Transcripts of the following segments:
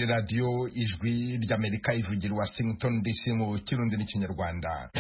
Radio Ijwi ry'Amerika ivugira Washington DC mu Kirundi n'Ikinyarwanda.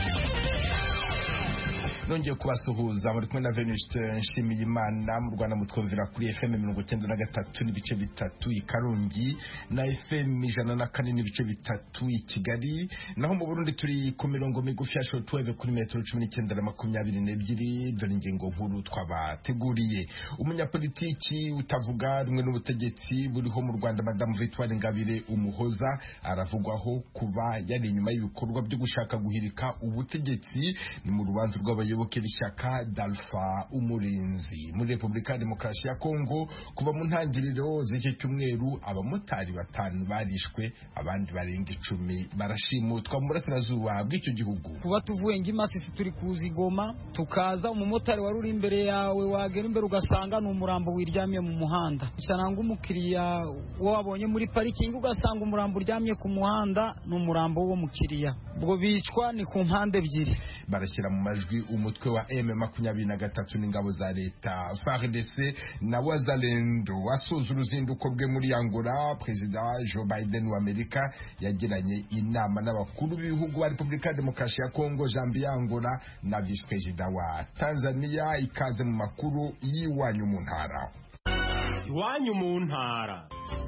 Nongeye kubasuhuza muri kumwe na Venuste Nshimiyimana mu Rwanda mutwumvira kuri FM 93 n'ibice bitatu i Karongi na FM 104 n'ibice bitatu i Kigali, naho mu Burundi turi ku mirongo migufi ya shortwave kuri metero 19 na 22. Dore ingingo nkuru twabateguriye. Umunyapolitiki utavuga rumwe n'ubutegetsi buriho mu Rwanda Madame Victoire Ingabire Umuhoza aravugwaho kuba yari inyuma y'ibikorwa byo gushaka guhirika ubutegetsi ni mu rubanza rw'abayoboke b'ishyaka d'Alpha Umurinzi muri Repubulika ya Demokarasi ya Kongo. Kuva mu ntangiriro z'iki cyumweru abamotari 5 barishwe, abandi barenga 10 barashimutwa mu burasirazuba bw'icyo gihugu. Kuba tuvuye ngimasi turi kuzigoma tukaza umumotari wari uri imbere yawe wagera imbere ugasanga n'umurambo wiryamye mu muhanda, cyangwa umukiriya wabonye muri parking ugasanga umurambo uryamye ku muhanda n'umurambo wo mukiriya, ubwo bicwa ni ku mpande ebyiri. Barashyira mu majwi umutwe wa M23 n'ingabo za leta FARDC na Wazalendo wasoza uruzinduko bwe muri Angola. Perezida Joe Biden wa Amerika yagiranye inama n'abakuru b'ibihugu ba Repubulika ya Demokarasi ya Kongo, Zambia, Angola na Vice Perezida wa Tanzania. Ikaze mu makuru y'iwanyu mu ntara. Iwanyu mu ntara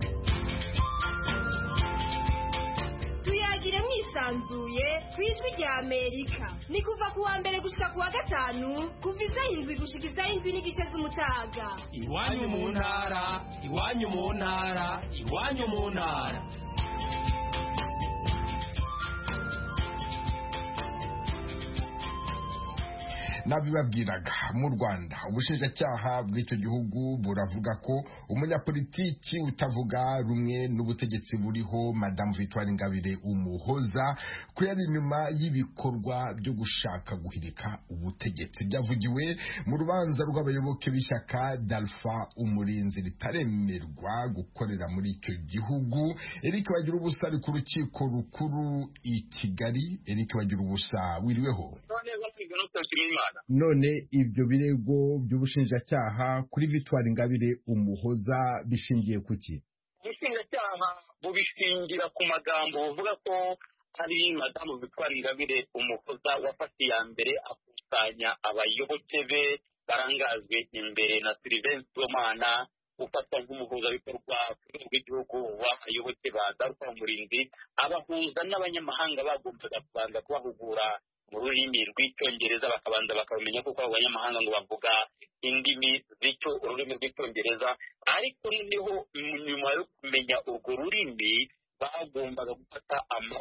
tuyagire mwisanzuye kwijwi rya Amerika. Ni kuva kuwa mbere gushika kuwa gatanu kuva izahindwi gushika izahindwi n'igice z'umutaga. Iwanyu mu ntara, iwanyu mu ntara, iwanyu mu ntara. Nabibabwiraga mu Rwanda ubushinjacyaha bw'icyo gihugu buravuga ko umunyapolitiki utavuga rumwe n'ubutegetsi buriho Madame Victoire Ingabire Umuhoza ko yari inyuma y'ibikorwa byo gushaka guhirika ubutegetsi. Byavugiwe mu rubanza rw'abayoboke b'ishyaka d'Alpha Umurinzi ritaremerwa gukorera muri icyo gihugu. Eric Bagirubusa ari ku rukiko rukuru i Kigali. Eric Bagirubusa, wiriweho? None ibyo birego by'ubushinjacyaha kuri Victoire Ingabire Umuhoza bishingiye kuki? Ubushinjacyaha bubishingira ku magambo buvuga ko ari Madame Victoire Ingabire Umuhoza wafatiye ya mbere akusanya abayoboke be barangajwe imbere na Sylvain Sibomana ufatwa nk'umuhuzabikorwa ku rwego rw'igihugu w'abayoboke ba d'Alpha Umurinzi, abahuza n'abanyamahanga bagombaga kubanza kubahugura mu rurimi rw'icyongereza bakabanza bakamenya kuko abo banyamahanga ngo bavuga indimi z'icyo ururimi rw'icyongereza, ariko noneho nyuma yo kumenya urwo rurimi bagombaga gufata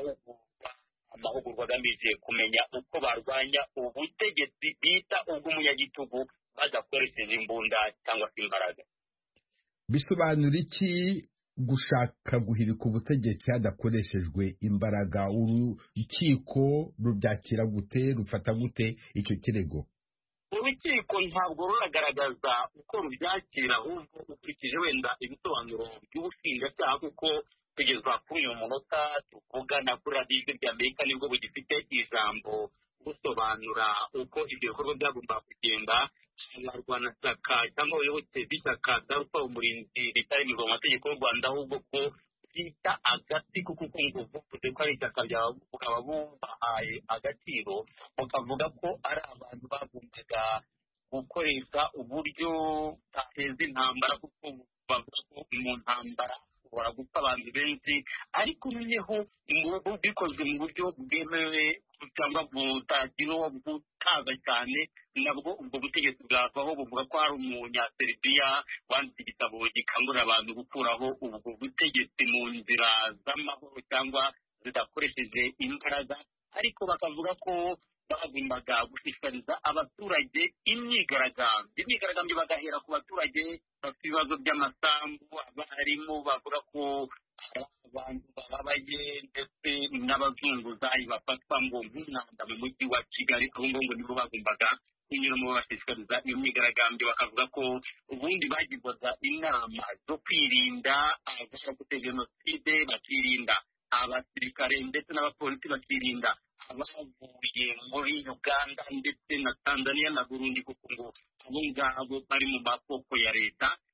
amahugurwa agamije kumenya uko barwanya ubutegetsi bita ubw'umunyagitugu badakoresheje imbunda cyangwa se imbaraga. Bisobanura iki gushaka guhirika ubutegetsi hadakoreshejwe imbaraga? Urukiko rubyakira gute, rufata gute icyo kirego? Urukiko ntabwo ruragaragaza uko rubyakira, ahubwo ukurikije wenda ibisobanuro by'ubushinjacyaha, kuko kugeza kuri uyu munota tuvugana kuri radiyo rya Amerika nibwo bugifite ijambo gusobanura uko ibyo bikorwa byagomba kugenda. Abarwanashyaka cyangwa abayoboke b'ishyaka d'Alpha Umurinzi ritaremerwa mu mategeko y'u Rwanda, ahubwo ko bita agatsiko, kuko ngo buvuze ko ari ishyaka bukaba bubahaye agaciro, mukavuga ko ari abantu bagombaga gukoresha uburyo bateza intambara, kuko bavuga ko mu ntambara ushobora gupfa abantu benshi, ariko noneho bikozwe mu buryo bwemewe cyangwa butagira uwo butaza cyane, nabwo ubwo butegetsi bwavaho. Buvuga ko hari umunyaserbia wanditse igitabo gikangurira abantu gukuraho ubwo butegetsi mu nzira z'amahoro cyangwa zidakoresheje imbaraga, ariko bakavuga ko bagombaga gushishikariza abaturage imyigaragambyo bagahera ku baturage bafite ibibazo by'amasambu, abarimu bavuga ko abantu bababaye ndetse n'abazunguzayi bafatwa ngo nk'umwanda mu mujyi wa Kigali. Abo ngo nibo bagombaga kunyuramo bashishikariza iyo myigaragambyo. Bakavuga ko ubundi bagirwaga inama zo kwirinda abashaka guteza jenoside, bakirinda abasirikare ndetse n'abapolisi, bakirinda abavuye muri Uganda ndetse na Tanzania na Burundi, kuko ngo abo ngabo bari mu maboko ya leta.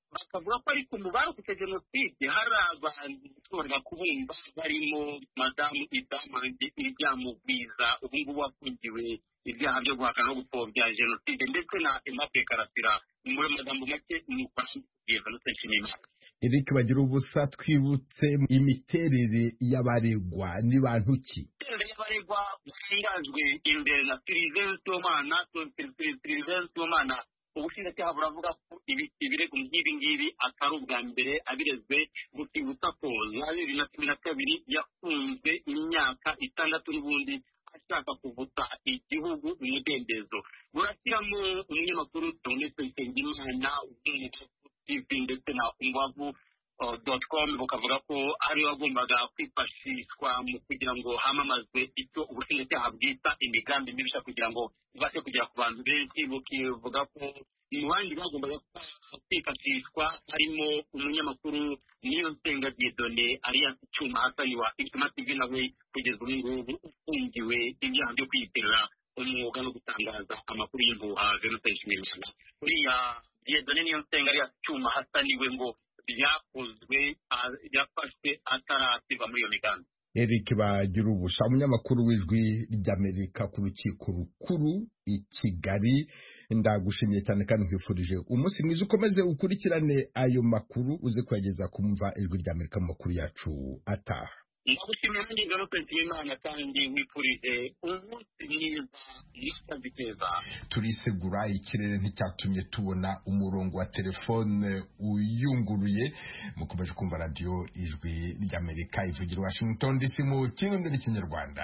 bakavuga ko ariko mu barokotse jenoside hari abantu bashobora kubumva barimo madamu Idamange Iryamugwiza ubu ngubu wafungiwe ibyaha byo guhakana no gupfobya jenoside ndetse na Aimable Karasira muri magambo make ni ukwashikiye Venuste Nshimiyimana. Eric bagira ubusa twibutse imiterere y'abaregwa ni bantu ki? Imiterere y'abaregwa ushingajwe imbere na Sylvain Sibomana ubushinjacyaha buravuga ko ibirego nk'ibi ngibi atari ubwa mbere abirezwe butibutsa ko za 2012 yafunzwe imyaka 6 n'ubundi ashaka kuvuta igihugu umudendezo. Burashyiramo umunyamakuru Theoneste Nsengimana TV ndetse na umbavu.com bukavuga ko ari wagombaga kwifashishwa mu kugira ngo hamamazwe icyo ubushinjacyaha bwita imigambi mibisha kugira ngo ibashe kugera ku bantu benshi. Bukivuga ko mu bandi bagombaga kwifashishwa harimo umunyamakuru Niyonsenga Dieudonné alias Cyuma Hasani wa Hikima TV nawe kugeza ubu ngubu ufungiwe ibyaha byo kwiyitirira umwuga no gutangaza amakuru y'impuha. Venuste Nshimiyimana uriya Dieudonné Niyonsenga alias Cyuma Hasani we ngo byakozwe yafashwe atarasiba muri iyo migambi. Eric bagira ubusha umunyamakuru w'ijwi ry'Amerika ku rukiko rukuru i Kigali, ndagushimiye cyane kandi nkwifurije umunsi mwiza ukomeze ukurikirane ayo makuru uze kuyageza kumva ijwi ry'Amerika mu makuru yacu ataha. Ndagushimiye kandi Venuste Nshimiyimana kandi wifurije umunsi mwiza n'akazi keza. Turisegura ikirere nticyatumye tubona umurongo wa telefone uyunguruye. Mukomeje kumva radio ijwi ry'Amerika ivugira Washington DC mu kirundi n'ikinyarwanda.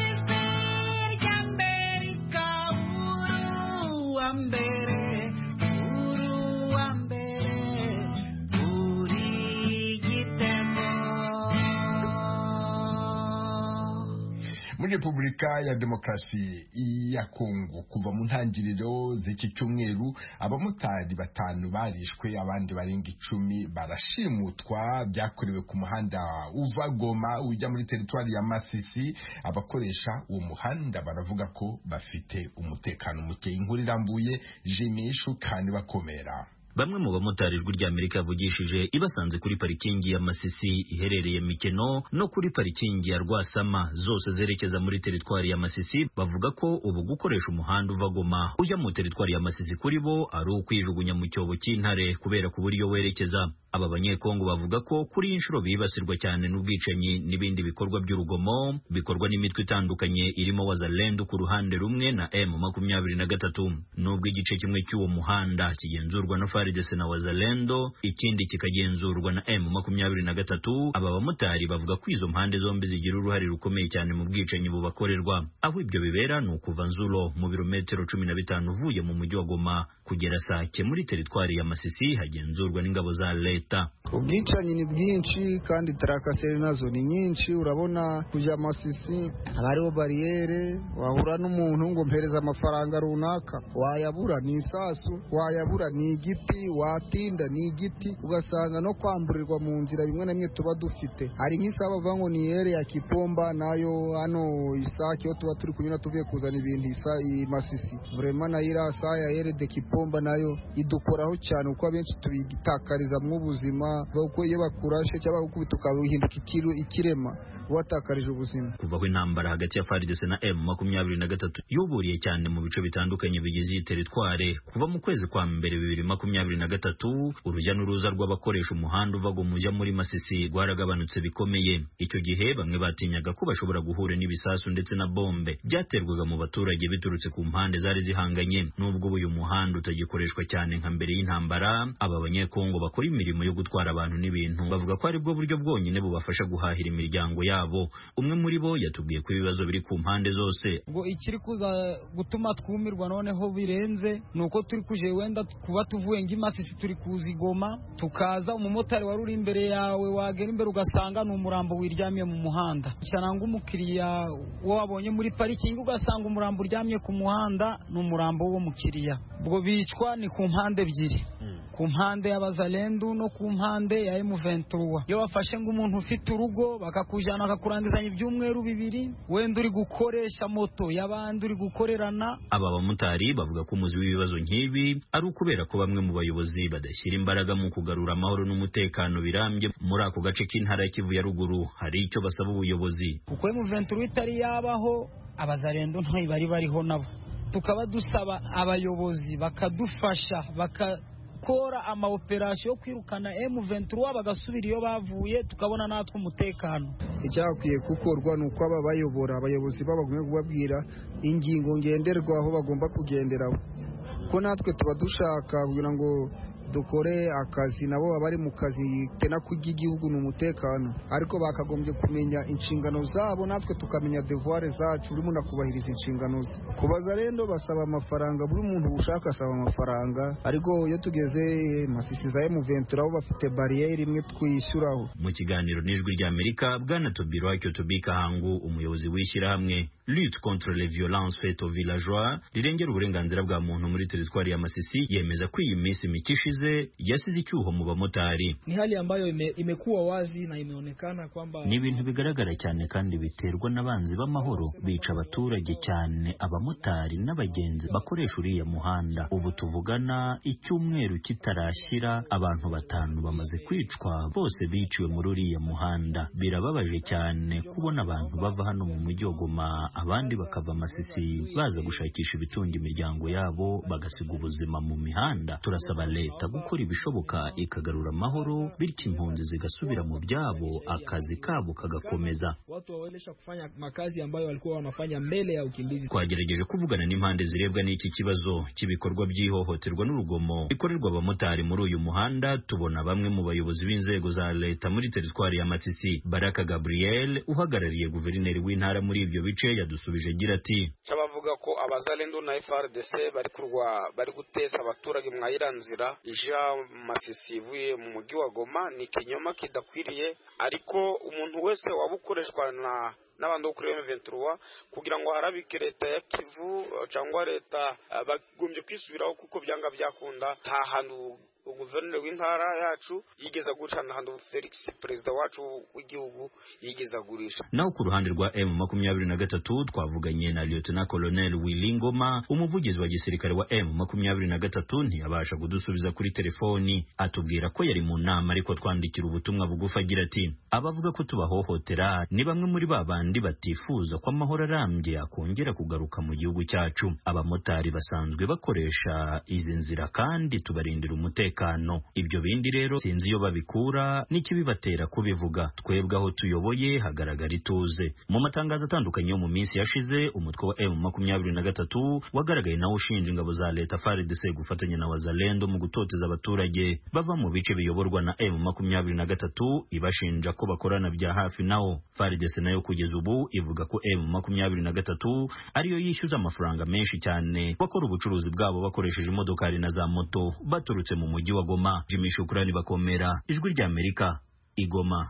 Muri Repubulika ya Demokarasi ya Kongo kuva mu ntangiriro z'iki cyumweru abamotari 5 barishwe abandi barenga 10 barashimutwa byakorewe ku muhanda uva Goma ujya muri teritwari ya Masisi. Abakoresha uwo muhanda baravuga ko bafite umutekano muke. Inkuru irambuye Jimishu kandi bakomera. Bamwe mu bamotari ijwi ry'Amerika yavugishije ibasanze kuri parikingi ya Masisi iherereye Mikeno no kuri parikingi ya Rwasama zose zerekeza muri teritwari ya Masisi bavuga ko ubu gukoresha umuhanda uva Goma ujya mu teritwari ya Masisi kuri bo ari ukwijugunya mu cyobo cy'intare kubera kubura iyo werekeza. Aba banyekongo bavuga ko kuri inshuro bibasirwa cyane n'ubwicanyi n'ibindi bikorwa by'urugomo bikorwa n'imitwe itandukanye irimo Wazalendo ku ruhande rumwe na M23. Nubwo igice kimwe cy'uwo muhanda kigenzurwa na FARDC na Wazalendo ikindi kikagenzurwa na M23, aba bamotari bavuga ko izo mpande zombi zigira uruhare rukomeye cyane mu bwicanyi bubakorerwa. Aho ibyo bibera ni ukuva Nzulo mu birometero 15 uvuye mu mujyi wa Goma kugera Sake muri teritwari ya Masisi hagenzurwa n'ingabo za leta. Ubwicanyi ni bwinshi kandi tarakaseri nazo ni nyinshi. Urabona kujya Masisi hariho bariyere, wahura n'umuntu ngo mpereza amafaranga runaka, wayabura ni isasu, wayabura ni igiti, watinda ni igiti, ugasanga no kwamburirwa mu nzira bimwe na bimwe tuba dufite. Hari nk'isaba bavuga ngo ni ere ya Kipomba nayo hano Isake yo tuba turi kunyura tuvuye kuzana ibintu i Masisi. Vraiment na irasa ya ere de Kipomba nayo idukoraho cyane uko abenshi tubigitakariza mu ubuzima bwo iyo bakurashe cyangwa gukubita ukahinduka ikirema watakarije ubuzima. Kuvaho intambara hagati ya FARDC na M23 yuburiye cyane mu bice bitandukanye bigize iyi teritware. Kuva mu kwezi kwa mbere 2023 urujya n'uruza rw'abakoresha umuhanda uva Goma muri Masisi rwaragabanutse bikomeye. Icyo gihe bamwe batinyaga ko bashobora guhura n'ibisasu ndetse na bombe byaterwaga mu baturage biturutse ku mpande zari zihanganye. Nubwo uyu muhanda utagikoreshwa cyane nka mbere y'intambara, aba banyekongo bakora imirimo yo gutwara abantu n'ibintu bavuga ko ari bwo buryo bwonyine bubafasha guhahira imiryango yabo. Umwe muri bo yatubwiye ko ibibazo biri ku mpande zose. Ngo ikiri kuza gutuma twumirwa noneho birenze nuko turi kuje wenda kuba tuvuye ng'Imasisi turi kuzigoma tukaza umumotari wari uri imbere yawe wagera imbere ugasanga n'umurambo wiryamiye mu muhanda. Cyananga umukiriya wo wabonye muri parikingi ugasanga umurambo uryamye ku muhanda n'umurambo wo mukiriya. Ubwo bicwa ni ku mpande ebyiri. ku mpande y'Abazalendo no ku mpande ya M23. Iyo bafashe ngo umuntu ufite urugo bakakujana bakakurangizanya ibyumweru bibiri, wenda uri gukoresha moto y'abandi uri gukorerana. Aba bamotari bavuga ko umuzi w'ibibazo nk'ibi ari ukubera ko bamwe mu bayobozi badashyira imbaraga mu kugarura amahoro n'umutekano birambye muri ako gace k'intara ya Kivu ya ruguru. Hari icyo basaba ubuyobozi. Kuko M23 itari yabaho, Abazalendo ntayo bariho nabo. Tukaba dusaba abayobozi bakadufasha bakakora ama operation yo kwirukana M23 bagasubira iyo bavuye, tukabona natwe umutekano. Icyakwiye gukorwa nuko abayobora abayobozi babagumye kubabwira ingingo ngenderwaho bagomba kugenderaho, ko natwe tuba dushaka kugira ngo dukore akazi, nabo bari mu kazi tena k'igihugu n'umutekano, ariko bakagombye kumenya inshingano zabo, natwe tukamenya devoir zacu, buri muntu akubahiriza inshingano ze. Kubaza rero basaba amafaranga, buri muntu ushaka asaba amafaranga, ariko iyo tugeze Masisi za M23 aho bafite barriere imwe twishyuraho. Mu kiganiro n'Ijwi ry'Amerika, Bwana Tobirwacyo Tobika Hangu, umuyobozi w'ishyirahamwe Lutte contre les violences faites aux villageois rirengera uburenganzira bwa muntu muri teritwari ya Masisi, yemeza ko iyi minsi mikishize yasize icyuho mu bamotari. Ni hali ambayo imekuwa wazi na imeonekana kwamba ni ibintu bigaragara cyane kandi biterwa n'abanzi b'amahoro bica abaturage cyane abamotari n'abagenzi bakoresha uriya muhanda. Ubu tuvugana icyumweru kitarashyira abantu 5 bamaze kwicwa, bose biciwe muri uriya muhanda. Birababaje cyane kubona abantu bava hano mu mujyi wa Goma, abandi bakava Masisi baza gushakisha ibitunga imiryango yabo bagasiga ubuzima mu mihanda. Turasaba leta gukora ibishoboka ikagarura amahoro, bityo impunzi zigasubira mu byabo, akazi kabo kagakomeza. Watu wawelesha kufanya makazi ambayo walikuwa wanafanya mbele ya ukimbizi. Twagerageje kuvugana n'impande zirebwa n'iki kibazo cy'ibikorwa by'ihohoterwa n'urugomo bikorerwa abamotari muri uyu muhanda. Tubona bamwe mu bayobozi b'inzego za leta muri teritwari ya Masisi. Baraka Gabriel uhagarariye guverineri w'intara muri ibyo bice yadusubije agira ati: "Bavuga ko Abazalendo na FRDC bari gutesa abaturage mwayiranzira ija Masisi ivuye mu mujyi wa Goma. Ni kinyoma kidakwiriye, ariko umuntu wese wabukoreshwa n'abantu bo kuri M23 kugira ngo harabike leta ya Kivu cyangwa leta bagombye kwisubiraho, kuko byanga byakunda nta hantu guverineri w'intara yacu yigeza gucana hando Felix perezida wacu w'igihugu yigeza gurisha." Naho ku ruhande rwa M23 twavuganye na Lieutenant Colonel Willy Ngoma, umuvugizi wa gisirikare wa M23, ntiyabasha kudusubiza kuri telefoni. Atubwira ko yari mu nama, ariko twandikira ubutumwa bugufi agira ati: "Abavuga ko tubahohotera ni bamwe muri babandi batifuza ko amahoro arambye akongera kugaruka mu gihugu cyacu. Abamotari basanzwe bakoresha izi nzira kandi tubarindira umutekano. Ibyo bindi rero sinzi iyo babikura n'ikibibatera kubivuga. Twebwe aho tuyoboye hagaragara ituze." Mu matangazo atandukanye yo mu minsi yashize, umutwe wa M23 wagaragaye nawo ushinja ingabo za leta FARDC gufatanya na Wazalendo mu gutoteza abaturage bava mu bice biyoborwa na M23, ibashinja ko bakorana bya hafi nawo. FARDC nayo kugeza ubu ivuga ko M23 ariyo yishyuza amafaranga menshi cyane bakora ubucuruzi bwabo bakoresheje imodokari na za moto baturutse mu mujyi wa Goma. Jimmy Shukrani Bakomera, Ijwi ry'Amerika, Igoma.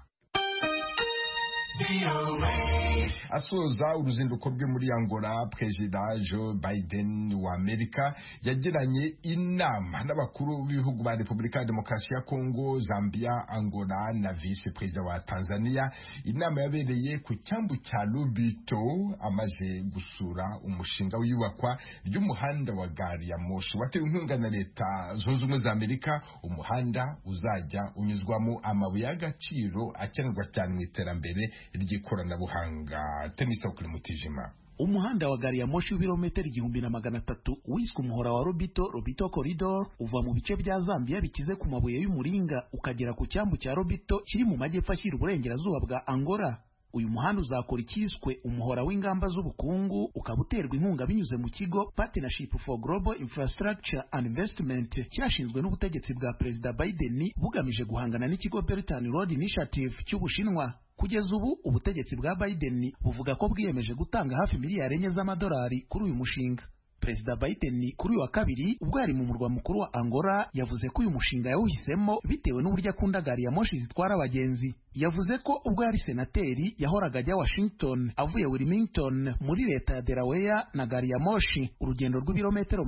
Asoza uruzinduko rwe muri Angola, Perezida Joe Biden wa Amerika yagiranye inama n'abakuru b'ibihugu ba Repubulika ya Demokarasi ya Kongo, Zambia, Angola na Vice Perezida wa Tanzania. Inama yabereye ku cyambu cya Lobito, amaze gusura umushinga w'iyubakwa ry'umuhanda wa gari ya moshi watewe inkunga na Leta Zunze Ubumwe za Amerika. Umuhanda uzajya unyuzwamo amabuye y'agaciro akenerwa cyane mu iterambere ry'ikoranabuhanga. Tenisa kuri Mutijima. Umuhanda wa gari ya moshi w'ibirometero 1300 wiswe umuhora wa Lobito Corridor uva mu bice bya Zambia bikize ku mabuye y'umuringa ukagera ku cyambu cya Lobito kiri mu majyepfo ashyira uburengerazuba bwa Angola. Uyu muhanda uzakora ikiswe umuhora w'ingamba z'ubukungu, ukaba uterwa inkunga binyuze mu kigo Partnership for Global Infrastructure and Investment cyashinzwe n'ubutegetsi bwa Perezida Biden bugamije guhangana n'ikigo Belt and Road Initiative cy'Ubushinwa. Kugeza ubu ubutegetsi bwa Biden buvuga ko bwiyemeje gutanga hafi miliyari 4 z'amadolari kuri uyu mushinga. Perezida Biden kuri uyu wa kabiri ubwo yari mu murwa mukuru wa Angola yavuze ko uyu mushinga yawuhisemo bitewe n'uburyo akunda gari ya moshi zitwara abagenzi. Yavuze ko ubwo yari senateri yahoraga ajya Washington avuye Wilmington muri leta ya Delaware na gari ya moshi urugendo rw'ibirometero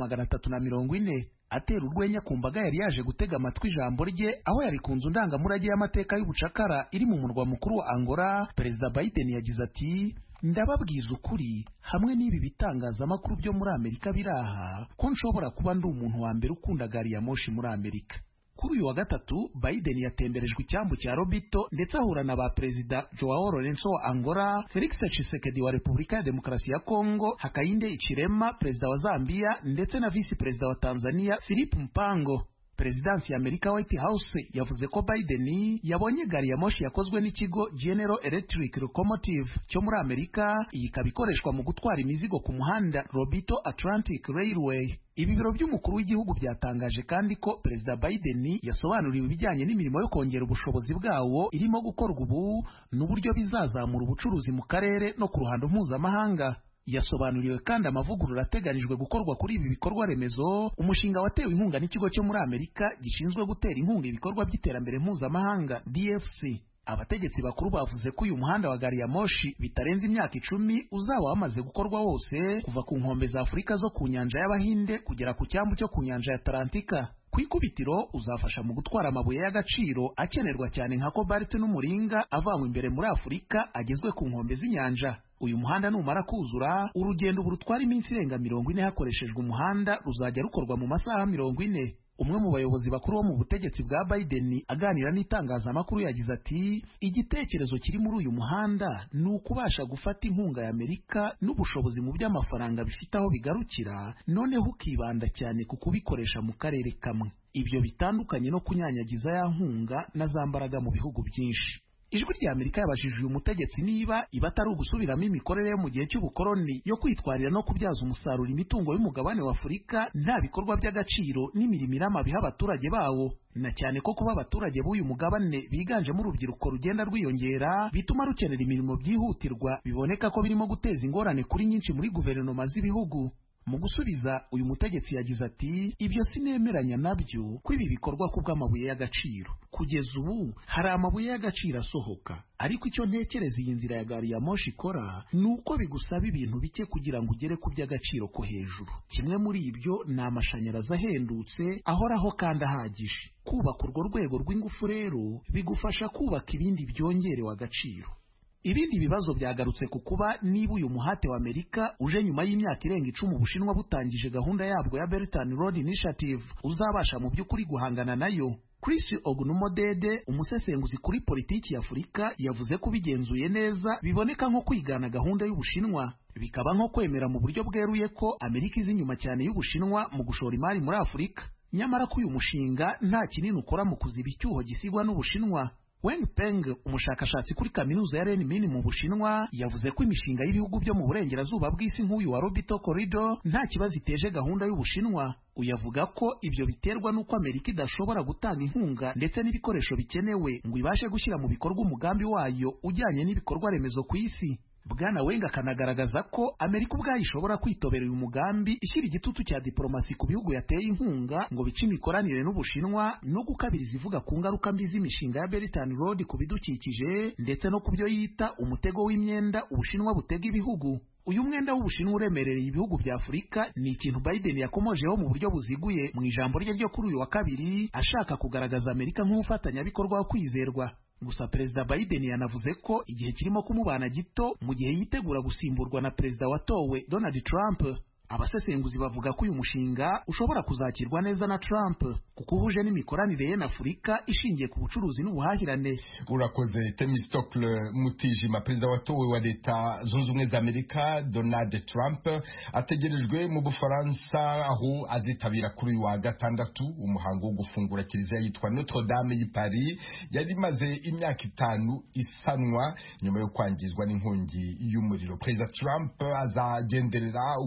340 atera urwenya ku mbaga yari yaje gutega amatwi ijambo rye aho yari ku nzu ndangamurage y'amateka y'ubucakara iri mu murwa mukuru wa Angola. Perezida Biden yagize ati, ndababwiza ukuri hamwe n'ibi bitangazamakuru byo muri Amerika biraha ko nshobora kuba ndi umuntu wa mbere ukunda gari ya moshi muri Amerika. Kuri uyu wa gatatu Biden yatemberejwe icyambu cya Lobito ndetse ahura na ba Perezida Joao Lourenço wa Angola, Felix Tshisekedi wa Repubulika ya Demokarasi ya Kongo, Hakainde Hichilema Perezida wa Zambia ndetse na Visi Perezida wa Tanzania Philip Mpango. Perezidansi ya Amerika White House yavuze ko Biden yabonye gari ya moshi yakozwe n'ikigo General Electric Locomotive cyo muri Amerika, iyi ikaba ikoreshwa mu gutwara imizigo ku muhanda Lobito Atlantic Railway. Ibi biro by'umukuru w'igihugu byatangaje kandi ko Perezida Biden yasobanuriwe ibijyanye n'imirimo yo kongera ubushobozi bwawo irimo gukorwa ubu n'uburyo bizazamura ubucuruzi mu karere no ku ruhando mpuzamahanga. Yasobanuriwe kandi amavugurura ateganijwe gukorwa kuri ibi bikorwa remezo, umushinga watewe inkunga n'ikigo cyo muri Amerika gishinzwe gutera inkunga ibikorwa by'iterambere mpuzamahanga DFC. Abategetsi bakuru bavuze ko uyu muhanda wa gari ya moshi bitarenze imyaka 10 uzaba wamaze gukorwa wose kuva ku nkombe za Afurika zo ku nyanja y'Abahinde kugera ku cyambu cyo ku nyanja ya Atlantika. Ku ikubitiro uzafasha mu gutwara amabuye y'agaciro akenerwa cyane nka cobalt n'umuringa avanywe imbere muri Afurika agezwe ku nkombe z'inyanja. Uyu muhanda numara kuzura urugendo burutwara iminsi irenga 40 hakoreshejwe umuhanda ruzajya rukorwa mu masaha 40. Umwe mu bayobozi bakuru bo mu butegetsi bwa Biden aganira n'itangazamakuru yagize ati, igitekerezo kiri muri uyu muhanda ni ukubasha gufata inkunga ya Amerika n'ubushobozi mu by'amafaranga bifite aho bigarukira, noneho ukibanda cyane ku kubikoresha mu karere kamwe. Ibyo bitandukanye no kunyanyagiza ya nkunga na zambaraga mu bihugu byinshi. Ijwi rya Amerika yabajije uyu mutegetsi niba atari ugusubiramo imikorere yo mu gihe cy'ubukoloni yo kwitwarira no kubyaza umusaruro imitungo y'umugabane wa Afurika nta bikorwa by'agaciro n'imirimo irama biha abaturage bawo, na cyane ko kuba abaturage b'uyu mugabane biganjemo urubyiruko rugenda rwiyongera bituma rukenera imirimo byihutirwa biboneka ko birimo guteza ingorane kuri nyinshi muri guverinoma z'ibihugu. Mu gusubiza uyu mutegetsi yagize ati, ibyo sinemeranya nabyo ko ibi bikorwa ku bw'amabuye y'agaciro. Kugeza ubu hari amabuye y'agaciro asohoka, ariko icyo ntekereza iyi nzira ya gari ya moshi ikora ni uko bigusaba ibintu bike kugira ngo ugere ku by'agaciro ko hejuru. Kimwe muri ibyo ni amashanyarazi ahendutse ahoraho kandi ahagije. Kubaka urwo rwego rw'ingufu rero bigufasha kubaka ibindi byongerewe agaciro. Ibindi bibazo byagarutse ku kuba niba uyu muhate wa Amerika uje nyuma y'imyaka irenga 10 Ubushinwa butangije gahunda yabwo ya Belt and Road Initiative uzabasha mu by'ukuri guhangana nayo. Chris Ogunumodede, umusesenguzi kuri politiki ya Afurika, yavuze ko bigenzuye neza biboneka nko kwigana gahunda y'Ubushinwa, bikaba nko kwemera mu buryo bweruye ko Amerika izi nyuma cyane y'Ubushinwa mu gushora imari muri Afurika. Nyamara ko uyu mushinga nta kinini ukora mu kuziba icyuho gisigwa n'Ubushinwa. Wang Peng, umushakashatsi kuri kaminuza ya Renmin mu Bushinwa, yavuze ko imishinga y'ibihugu byo mu burengerazuba bw'isi nk'uyu wa Lobito Corridor nta kibazo iteje gahunda y'Ubushinwa. Uyavuga ko ibyo biterwa n'uko Amerika idashobora gutanga inkunga ndetse n'ibikoresho bikenewe ngo ibashe gushyira mu bikorwa umugambi wayo ujyanye n'ibikorwa remezo ku isi. Bwana Wenga akanagaragaza ko Amerika ubwayo ishobora kwitobera uyu mugambi ishyira igitutu cya diplomasi ku bihugu yateye inkunga ngo bice imikoranire n'Ubushinwa no gukabiriza ivuga ku ngaruka mbi z'imishinga ya Belt and Road ku bidukikije ndetse no kubyo yita umutego w'imyenda Ubushinwa butega ibihugu. Uyu mwenda w'Ubushinwa uremerereye ibihugu bya Afurika ni ikintu Biden yakomojeho mu buryo buziguye mu ijambo rye ryo kuri uyu wa kabiri, ashaka kugaragaza Amerika nk'umufatanyabikorwa wo kwizerwa. Gusa Perezida Biden yanavuze ko igihe kirimo kumubana gito mu gihe yitegura gusimburwa na Perezida watowe Donald Trump. Abasesenguzi bavuga ko uyu mushinga ushobora kuzakirwa neza na Trump kuko uhuje n'imikoranire ye na Afurika ishingiye ku bucuruzi n'ubuhahirane. Urakoze Temistocle Mutijima. Perezida watowe wa Leta Zunze Ubumwe za Amerika Donald Trump ategerejwe mu Bufaransa aho azitabira kuri uyu wa gatandatu umuhango wo gufungura kiliziya yitwa Notre Dame y'i Paris yari imaze imyaka 5 isanwa nyuma yo kwangizwa n'inkongi y'umuriro. Perezida Trump azagenderera Uburayi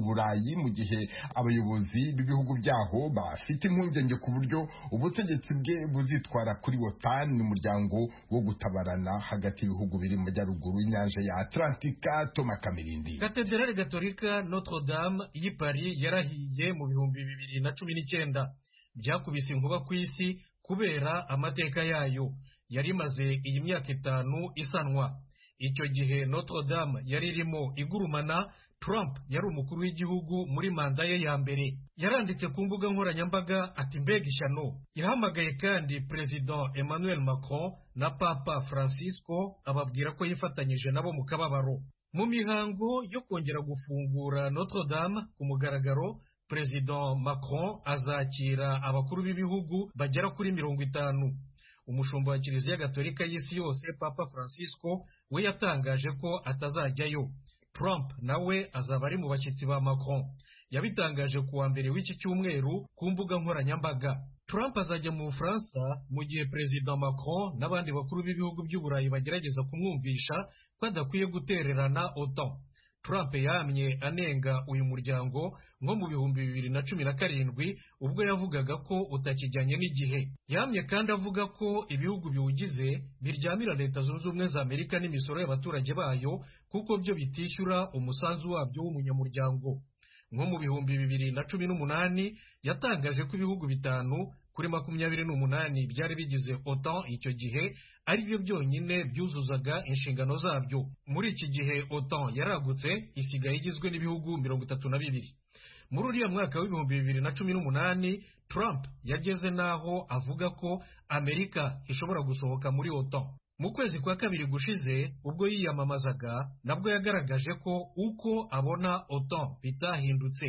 Burayi mu gihe abayobozi b'ibihugu byaho bafite impungenge ku buryo ubutegetsi bwe buzitwara kuri OTAN, umuryango wo gutabarana hagati y'ibihugu biri mu majyaruguru y'inyanja ya Atlantika. Toma Kamirindi. Katedrale Gatolika Notre Dame y'i Paris yarahiye mu 2019, byakubise inkuba ku isi kubera amateka yayo. Yari imaze iyi myaka 5 isanwa. Icyo gihe Notre Dame yari irimo igurumana. Trump yari umukuru w'igihugu muri manda ye ya mbere. Yaranditse ku mbuga nkoranyambaga ati mbega ishyano. Yahamagaye kandi President Emmanuel Macron na Papa Francisco ababwira ko yifatanyije nabo mu kababaro. Mu mihango yo kongera gufungura Notre Dame ku mugaragaro, President Macron azakira abakuru b'ibihugu bagera kuri 50. Umushumba wa Kiliziya Gatolika y'isi yose Papa Francisco we yatangaje ko atazajyayo. Trump nawe azaba ari mu bashyitsi ba Macron. Yabitangaje kuwa mbere w'iki cyumweru ku mbuga nkoranyambaga. Trump azajya mu Bufaransa mu gihe President Macron n'abandi bakuru b'ibihugu by'Uburayi bagerageza kumwumvisha ko adakwiye gutererana OTAN. Trump yamye anenga uyu muryango nko mu 2017 ubwo yavugaga ko utakijyanye n'igihe. Yamye kandi avuga ko ibihugu biwugize biryamira Leta Zunze Ubumwe za Amerika n'imisoro y'abaturage bayo kuko byo bitishyura umusanzu wabyo w'umunyamuryango. Nko mu 2018 yatangaje ko ibihugu 5 kuri 28 byari bigize OTAN icyo gihe ari byo byonyine byuzuzaga inshingano zabyo. Muri iki gihe OTAN yaragutse isigaye igizwe n'ibihugu 32. Muri uriya mwaka w'2018 Trump yageze naho avuga ko Amerika ishobora gusohoka muri OTAN. Mu kwezi kwa kabiri gushize ubwo yiyamamazaga nabwo yagaragaje ko uko abona OTAN bitahindutse.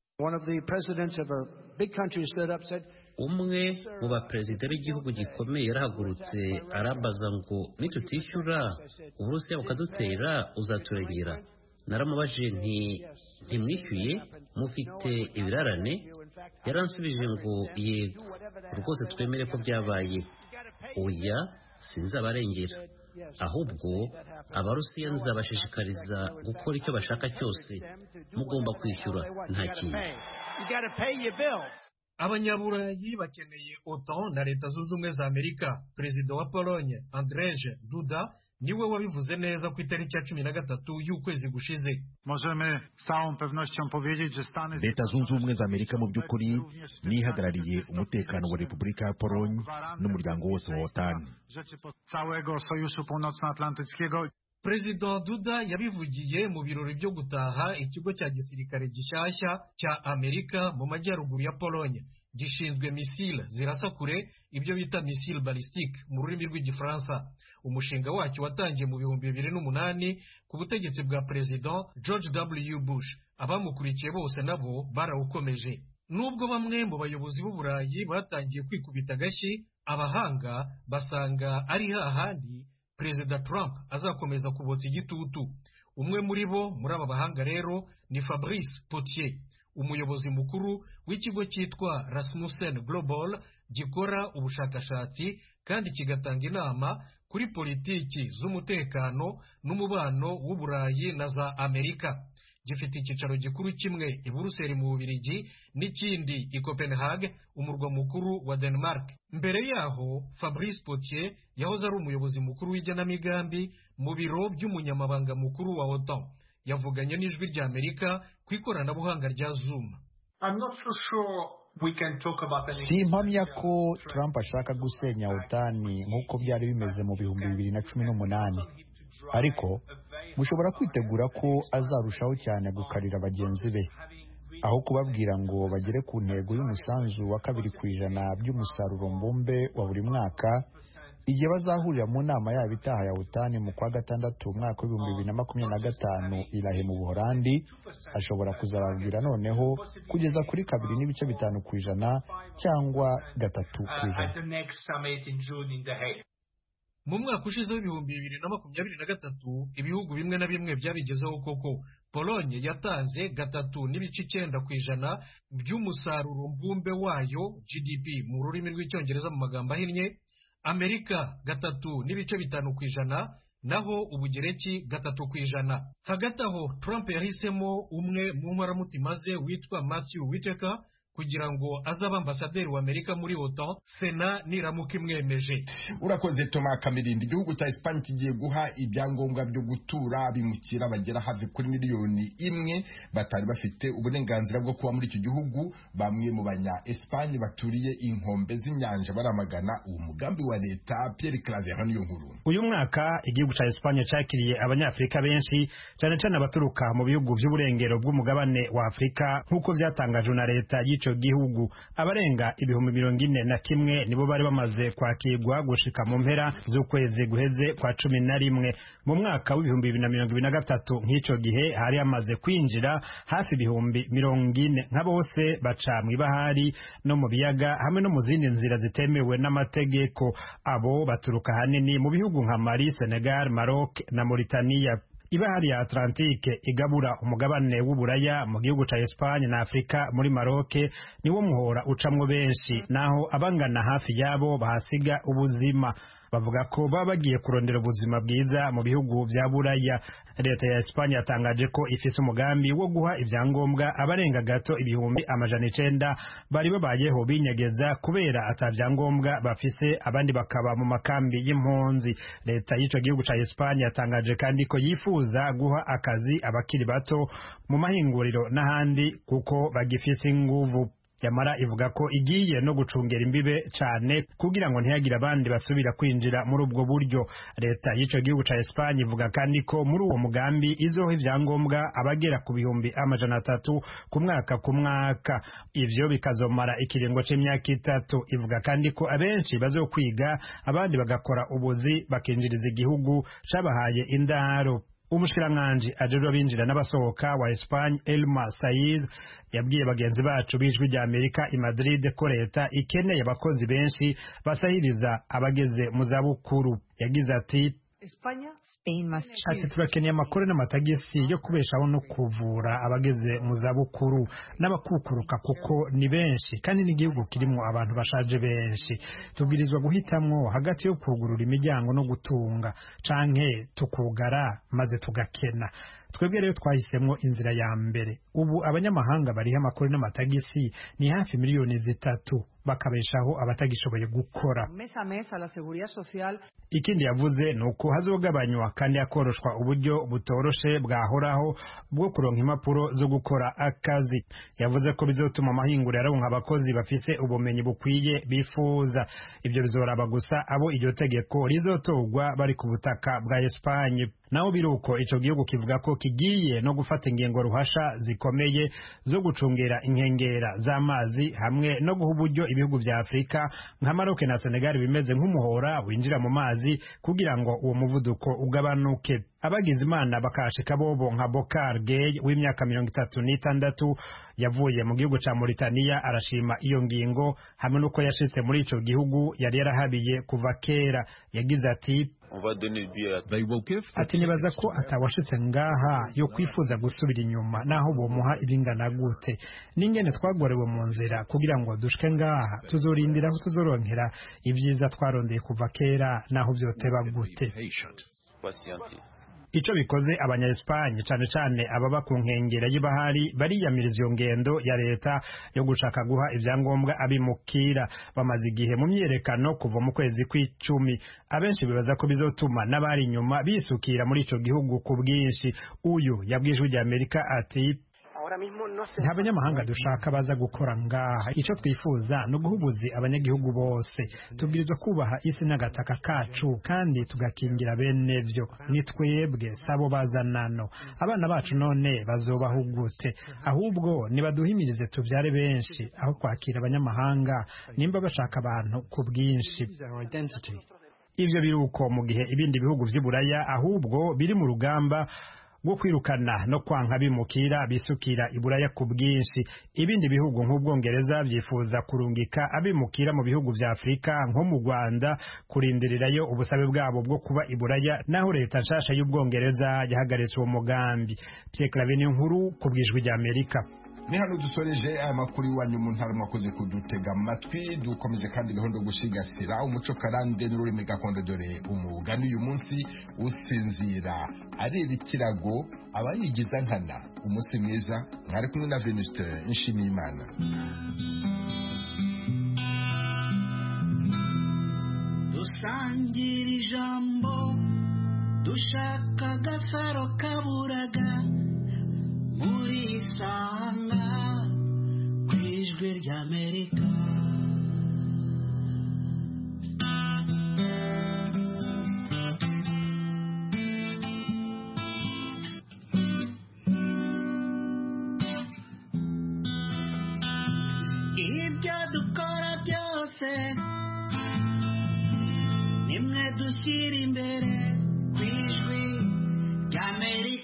Umwe mu baperezida b'igihugu gikomeye yarahagurutse arabaza ngo nitutishyura Uburusiya bukadutera uzaturengera. Naramubajije ntimwishyuye mufite ibirarane? Yaransubije ngo yego rwose twemere ko byabaye. Oya sinzabarengera, ahubwo Abarusiya nzabashishikariza gukora icyo bashaka cyose. Mugomba kwishyura nta kindi. Abanyaburayi bakeneye OTAN na Leta Zunze Ubumwe za Amerika. Perezida wa Pologne Andrzej Duda niwe wabivuze neza ku itariki ya 13 y'ukwezi gushize. Leta Zunze Ubumwe za Amerika mu by'ukuri nihagarariye umutekano wa Repubulika ya Pologne n'umuryango wose wa OTAN. Perezida Duda yabivugiye mu birori byo gutaha ikigo cya gisirikare gishyashya cya Amerika mu majyaruguru ya Pologne gishinzwe misile zirasa kure, ibyo bita misile balistique mu rurimi rw'igifaransa. Umushinga wacyo watangiye mu 2008 ku butegetsi bwa President George W. Bush. Abamukurikiye bose nabo barawukomeje. Nubwo bamwe mu bayobozi b'Uburayi batangiye kwikubita agashyi, abahanga basanga ari hahandi Perezida Trump azakomeza kubotsa igitutu. Umwe muri bo muri aba bahanga rero ni Fabrice Potier, umuyobozi mukuru w'ikigo cyitwa Rasmussen Global gikora ubushakashatsi kandi kigatanga inama kuri politiki z'umutekano n'umubano w'Uburayi na za Amerika. Gifite icyicaro gikuru kimwe i Buruseli mu Bubiligi n'ikindi i Copenhagen, umurwa mukuru wa Denmark. Mbere yaho Fabrice Potier yahoze ari umuyobozi mukuru w'igenamigambi mu biro by'umunyamabanga mukuru wa OTAN. Yavuganye n'ijwi rya Amerika ku ikoranabuhanga rya Zoom. Simpamya ko Trump ashaka gusenya OTAN nk'uko byari bimeze mu 2018, ariko mushobora kwitegura ko azarushaho cyane gukarira bagenzi be, aho kubabwira ngo bagere ku ntego y'umusanzu wa 2% by'umusaruro mbumbe wa buri mwaka. Igihe bazahurira mu nama yabo itaha ya OTAN mu kwa gatandatu umwaka w'2025 irahe mu Buholandi, ashobora kuzababwira noneho kugeza kuri 2.5% cyangwa 3%. Mu mwaka ushize w'2023 ibihugu bimwe na bimwe byabigezeho koko. Pologne yatanze 3.9% by'umusaruro mbumbe wayo GDP mu rurimi rw'icyongereza mu magambo ahinnye. Amerika 3.5%, naho Ubugereki 3%. Hagati aho Trump yahisemo umwe mu nkoramutima ze witwa Matthew Whitaker kugira ngo azaba ambasaderi wa Amerika muri OTAN Sena niramuka imwemeje. Urakoze Thomas Kamirindi. Igihugu cya Espagne kigiye guha ibyangombwa byo gutura abimukira bagera hafi kuri 1 miliyoni batari bafite uburenganzira bwo kuba muri icyo gihugu. Bamwe mu banya Espagne baturiye inkombe z'inyanja baramagana uwo mugambi wa leta. Pierre Claver niyo nkuru. Uyu mwaka igihugu cya Espagne cyakiriye abanyafrika benshi cyane cyane abaturuka mu bihugu by'uburengero bw'umugabane wa Afrika nk'uko byatangajwe na leta ico gihugu. Abarenga 41,000 nibo bari bamaze kwakirwa gushika mu mpera z'ukwezi guheze kwa 11. Mu mwaka w'2023 nk'ico gihe hari amaze kwinjira hafi 40,000 nka bose baca mu bahari no mu biyaga hamwe no mu zindi nzira zitemewe n'amategeko. Abo baturuka hanini mu bihugu nka Mali, Senegal, Maroc na Mauritania. Ibahari ya Atlantique igabura umugabane w'Uburaya mu gihugu ca Espagne na Afrika muri Maroc niwo muhora ucamwo benshi, naho abangana hafi yabo bahasiga ubuzima. Bavuga ko baba bagiye kurondera ubuzima bwiza mu bihugu vya Buraya. Leta ya Espagne yatangaje ko ifise umugambi wo guha ivyangombwa abarenga gato 900 bari babayeho binyegeza kubera atavyangombwa bafise, abandi bakaba mu makambi y'impunzi. Leta y'ico gihugu ca Espagne yatangaje kandi ko yifuza guha akazi abakiri bato mu mahinguriro n'ahandi kuko bagifise inguvu. Yamara ivuga ko igiye no gucungera imbibe cyane kugira ngo ntihagire abandi basubira kwinjira muri ubwo buryo. Leta y'ico gihugu ca Espagne ivuga kandi ko muri uwo mugambi izoha ivyangombwa abagera ku 300,000 ku mwaka. Ivyo bikazomara ikiringo c'imyaka 3. Ivuga kandi ko abenshi bazokwiga, abandi bagakora ubuzi bakinjiriza igihugu cabahaye indaro. Umushikiranganji ajejwe abinjira n'abasohoka wa Espagne Elma Saiz yabwiye bagenzi bacu bijwi rya Amerika i Madrid ko leta ikeneye abakozi benshi basahiriza abageze mu zabukuru. Yagize ati ati turakeneye amakuru n'amatagisi yo kubeshaho no kuvura abageze mu zabukuru n'abakukuruka kuko ni benshi kandi n'igihugu kirimo abantu bashaje benshi. Tubwirizwa guhitamwo hagati yo kugurura imiryango no gutunga canke tukugara maze tugakena. Twebwe rero twahisemwo inzira ya mbere. Ubu abanyamahanga bariha amakuru n'amatagisi ni hafi 3 bakabeshaho abatagishoboye gukora. Ikindi yavuze nuko hazogabanywa kandi yakoroshwa uburyo butoroshe bwahoraho bwo kuronka impapuro zo gukora akazi. Yavuze ko bizotuma amahinguriro aronka abakozi bafise ubumenyi bukwiye bifuza. Ibyo bizoraba gusa abo iryo tegeko rizotogwa bari ku butaka bwa Espagne. Naho biruko ico gihugu kivuga ko kigiye no gufata ingengo ruhasha zikomeye zo gucungera inkengera z'amazi hamwe no guha uburyo ibihugu vya Afrika nka Maroc na Senegal bimeze nk'umuhora winjira mu mazi kugira ngo uwo muvuduko ugabanuke. Abagize Imana bakashika bobo nka Bokar Gay w'imyaka 36 yavuye mu gihugu ca Mauritania arashima iyo ngingo hamwe nuko yashitse muri ico gihugu yari yarahabiye kuva kera. Yagize ati ati nibaza ko atawashitse ngaha yo kwifuza gusubira inyuma naho bomuha ibingana gute. N'ingene twagorewe mu nzira kugira ngo dushike ngaha, tuzorindira aho tuzoronkera ibyiza twarondeye kuva kera naho vyoteba gute. Ico bikoze abanya-Espagne cane cane ababa ku nkengera y'ibahari bariyamiriza iyo ngendo ya leta yo gushaka guha ivyangombwa abimukira. Bamaze igihe mu myerekano kuva mu kwezi kw'icumi. Abenshi bibaza ko bizotuma n'abari inyuma bisukira muri ico gihugu ku bwinshi. Uyu yabwijwe rya Amerika ati nta banyamahanga dushaka baza gukora ngaha. Ico twifuza no guhubuzi abanyagihugu bose. Tubwirizwa kubaha isi n'agataka kacu kandi tugakingira bene vyo. Ni twebwe sabo bazanano. Abana bacu none bazobaho gute? Ahubwo nibaduhimirize tuvyare benshi aho kwakira abanyamahanga nimba bashaka abantu ku bwinshi. Ivyo biruko mu gihe ibindi bihugu vy'Iburaya ahubwo biri mu rugamba bwo kwirukana no kwanka bimukira bisukira Iburaya ku bwinshi. Ibindi bihugu nk'Ubwongereza vyifuza kurungika abimukira mu bihugu vya Afrika nko mu Rwanda kurindirirayo ubusabe bwabo bwo kuba Iburaya, naho leta nshasha y'Ubwongereza yahagaritse uwo mugambi. Pierre Claver nkuru ku bwijwi rya Amerika. ni hano dusoreje aya makuru iwanyu mu ntara mwakoze kudutega amatwi. Dukomeje kandi gahunda yo gusigasira umuco karande n'ururimi gakondo, dore umugani uyu munsi usinzira areba ikirago aba yigiza nkana. Umunsi mwiza, mwari kumwe na Venuste Nshimiyimana. Dusangira ijambo dushaka agasaro kaburaga muri Sanga ku ijwi ry'Amerika. Ibyo dukora byose nimwe dushyira imbere ku ijwi ry'Amerika.